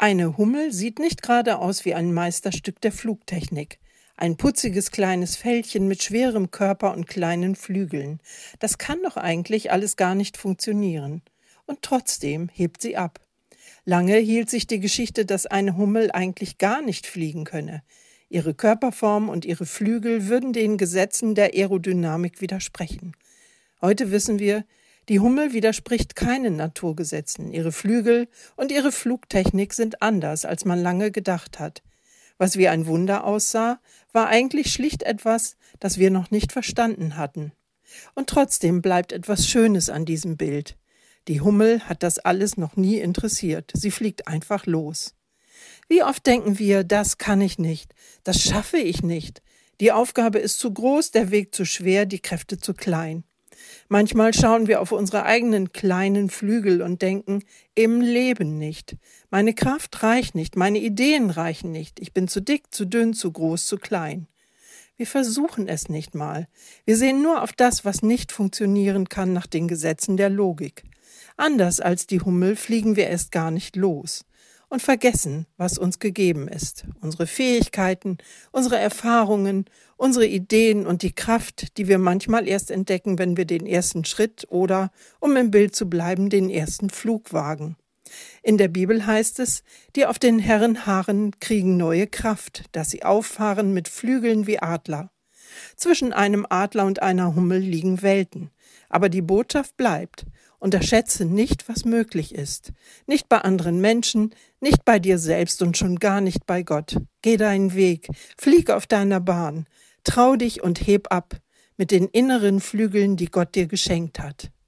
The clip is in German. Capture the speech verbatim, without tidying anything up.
Eine Hummel sieht nicht gerade aus wie ein Meisterstück der Flugtechnik. Ein putziges kleines Fellchen mit schwerem Körper und kleinen Flügeln. Das kann doch eigentlich alles gar nicht funktionieren. Und trotzdem hebt sie ab. Lange hielt sich die Geschichte, dass eine Hummel eigentlich gar nicht fliegen könne. Ihre Körperform und ihre Flügel würden den Gesetzen der Aerodynamik widersprechen. Heute wissen wir, die Hummel widerspricht keinen Naturgesetzen. Ihre Flügel und ihre Flugtechnik sind anders, als man lange gedacht hat. Was wie ein Wunder aussah, war eigentlich schlicht etwas, das wir noch nicht verstanden hatten. Und trotzdem bleibt etwas Schönes an diesem Bild. Die Hummel hat das alles noch nie interessiert. Sie fliegt einfach los. Wie oft denken wir, das kann ich nicht, das schaffe ich nicht. Die Aufgabe ist zu groß, der Weg zu schwer, die Kräfte zu klein. Manchmal schauen wir auf unsere eigenen kleinen Flügel und denken, im Leben nicht. Meine Kraft reicht nicht, meine Ideen reichen nicht. Ich bin zu dick, zu dünn, zu groß, zu klein. Wir versuchen es nicht mal. Wir sehen nur auf das, was nicht funktionieren kann nach den Gesetzen der Logik. Anders als die Hummel fliegen wir erst gar nicht los und vergessen, was uns gegeben ist. Unsere Fähigkeiten, unsere Erfahrungen, unsere Ideen und die Kraft, die wir manchmal erst entdecken, wenn wir den ersten Schritt oder, um im Bild zu bleiben, den ersten Flug wagen. In der Bibel heißt es, die auf den Herren harren, kriegen neue Kraft, dass sie auffahren mit Flügeln wie Adler. Zwischen einem Adler und einer Hummel liegen Welten. Aber die Botschaft bleibt: Unterschätze nicht, was möglich ist. Nicht bei anderen Menschen, nicht bei dir selbst und schon gar nicht bei Gott. Geh deinen Weg, flieg auf deiner Bahn, trau dich und heb ab mit den inneren Flügeln, die Gott dir geschenkt hat.